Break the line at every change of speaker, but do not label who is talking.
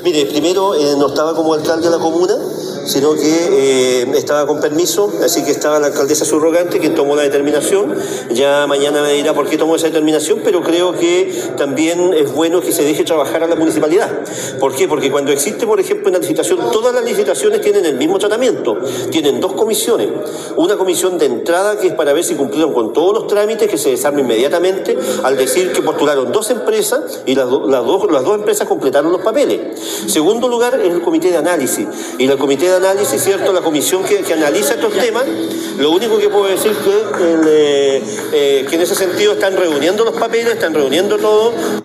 Mire, primero no estaba como alcalde de la comuna, sino que estaba con permiso, así que estaba la alcaldesa subrogante quien tomó la determinación. Ya mañana me dirá por qué tomó esa determinación, pero creo que también es bueno que se deje trabajar a la municipalidad. ¿Por qué? Porque cuando existe, por ejemplo, una licitación, todas las licitaciones tienen el mismo tratamiento. Tienen dos comisiones. Una comisión de entrada que es para ver si cumplieron con todos los trámites, que se desarma inmediatamente al decir que postularon dos empresas y las dos empresas completaron los papeles. Segundo lugar es el comité de análisis. Y el comité de análisis, ¿cierto? La comisión que analiza estos temas, lo único que puedo decir que en ese sentido están reuniendo los papeles, están reuniendo todo.